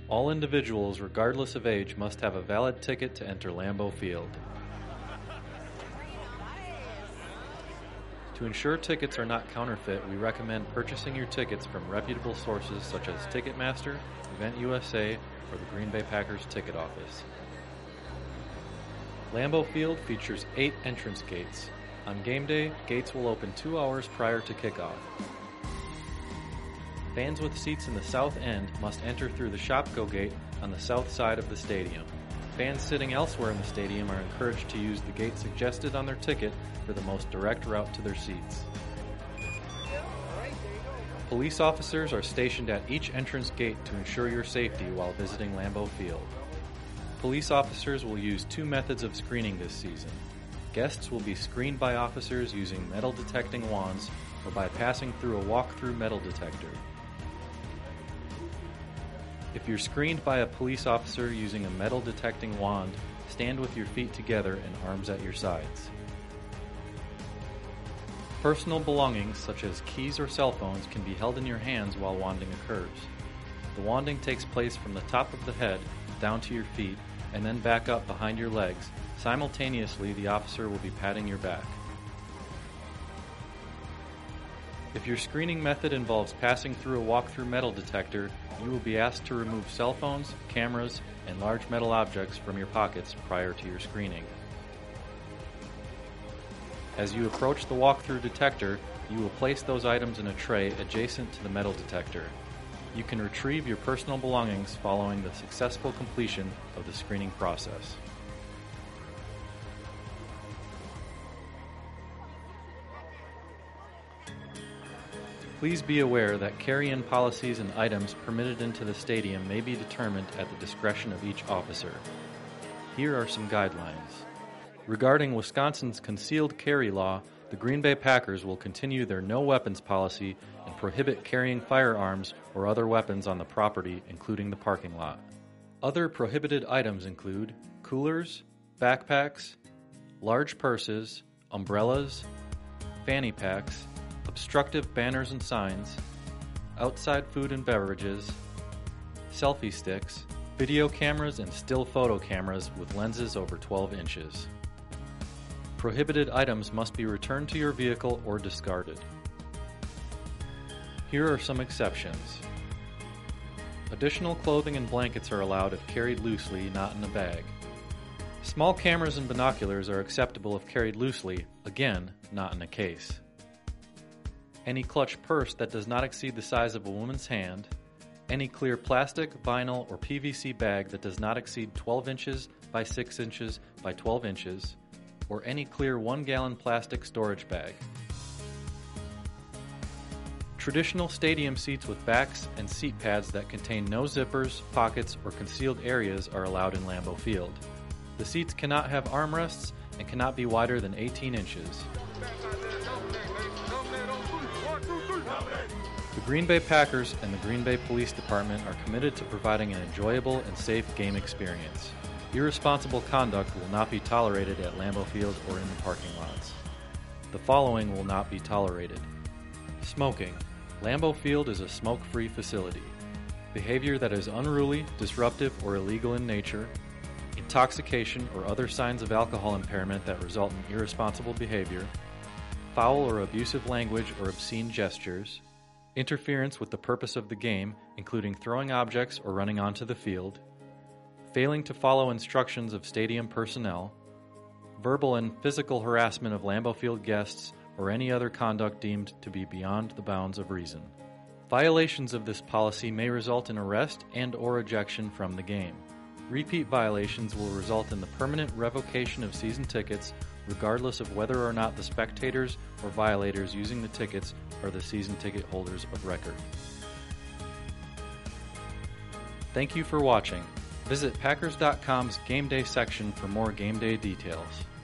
All individuals, regardless of age, must have a valid ticket to enter Lambeau Field. To ensure tickets are not counterfeit, we recommend purchasing your tickets from reputable sources such as Ticketmaster, Event USA, or the Green Bay Packers ticket office. Lambeau Field features 8 entrance gates. On game day, gates will open 2 hours prior to kickoff. Fans with seats in the south end must enter through the Shopko gate on the south side of the stadium. Fans sitting elsewhere in the stadium are encouraged to use the gate suggested on their ticket for the most direct route to their seats. Police officers are stationed at each entrance gate to ensure your safety while visiting Lambeau Field. Police officers will use 2 methods of screening this season. Guests will be screened by officers using metal detecting wands or by passing through a walk-through metal detector. If you're screened by a police officer using a metal detecting wand, stand with your feet together and arms at your sides. Personal belongings such as keys or cell phones can be held in your hands while wanding occurs. The wanding takes place from the top of the head down to your feet and then back up behind your legs. Simultaneously, the officer will be patting your back. If your screening method involves passing through a walk-through metal detector, you will be asked to remove cell phones, cameras, and large metal objects from your pockets prior to your screening. As you approach the walk-through detector, you will place those items in a tray adjacent to the metal detector. You can retrieve your personal belongings following the successful completion of the screening process. Please be aware that carry-in policies and items permitted into the stadium may be determined at the discretion of each officer. Here are some guidelines. Regarding Wisconsin's concealed carry law, the Green Bay Packers will continue their no weapons policy and prohibit carrying firearms or other weapons on the property, including the parking lot. Other prohibited items include coolers, backpacks, large purses, umbrellas, fanny packs, obstructive banners and signs, outside food and beverages, selfie sticks, video cameras and still photo cameras with lenses over 12 inches. Prohibited items must be returned to your vehicle or discarded. Here are some exceptions. Additional clothing and blankets are allowed if carried loosely, not in a bag. Small cameras and binoculars are acceptable if carried loosely, again, not in a case. Any clutch purse that does not exceed the size of a woman's hand, any clear plastic, vinyl, or PVC bag that does not exceed 12 inches by 6 inches by 12 inches, or any clear 1-gallon plastic storage bag. Traditional stadium seats with backs and seat pads that contain no zippers, pockets, or concealed areas are allowed in Lambeau Field. The seats cannot have armrests and cannot be wider than 18 inches. The Green Bay Packers and the Green Bay Police Department are committed to providing an enjoyable and safe game experience. Irresponsible conduct will not be tolerated at Lambeau Field or in the parking lots. The following will not be tolerated. Smoking. Lambeau Field is a smoke-free facility. Behavior that is unruly, disruptive, or illegal in nature, intoxication or other signs of alcohol impairment that result in irresponsible behavior, foul or abusive language or obscene gestures, interference with the purpose of the game, including throwing objects or running onto the field, failing to follow instructions of stadium personnel, verbal and physical harassment of Lambeau Field guests, or any other conduct deemed to be beyond the bounds of reason. Violations of this policy may result in arrest and/or ejection from the game. Repeat violations will result in the permanent revocation of season tickets, regardless of whether or not the spectators or violators using the tickets are the season ticket holders of record. Thank you for watching. Visit Packers.com's Game Day section for more game day details.